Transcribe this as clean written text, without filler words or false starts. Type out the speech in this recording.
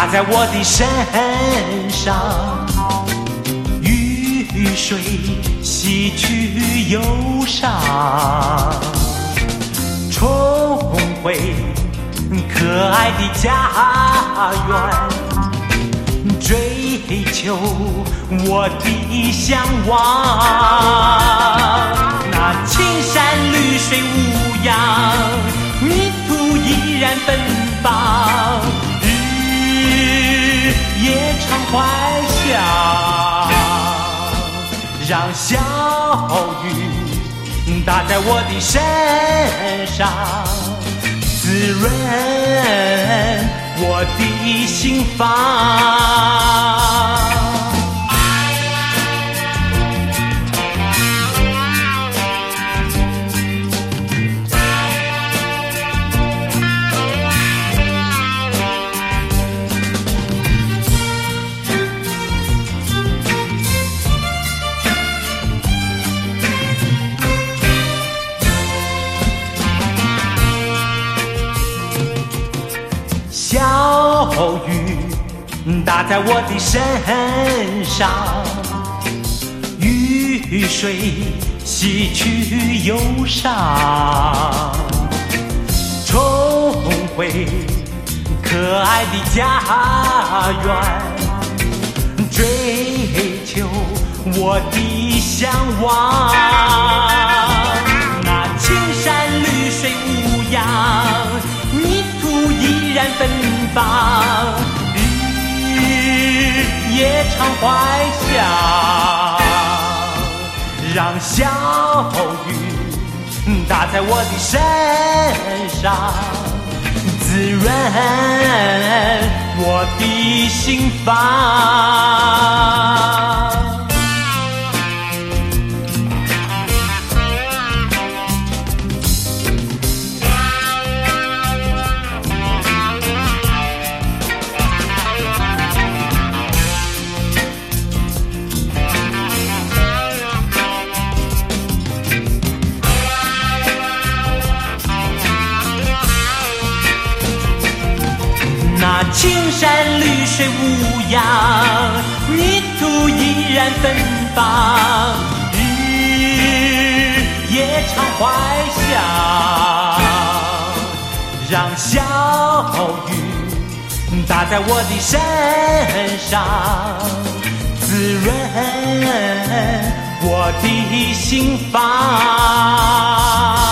打在我的身上，雨水洗去忧伤，重回可爱的家园，追求我的向往。那青山绿水无恙，泥土依然奔放，日夜常欢笑。让小雨打在我的身上，滋润我的心房。小雨打在我的身上，雨水洗去忧伤，重回可爱的家园，追求我的向往。那青山绿水无恙，泥土依然奔放，日夜常欢笑。让小雨打在我的身上，滋润我的心房。那青山绿水无恙，泥土依然奔放，日夜常欢笑。让小雨打在我的身上，滋润我的心房。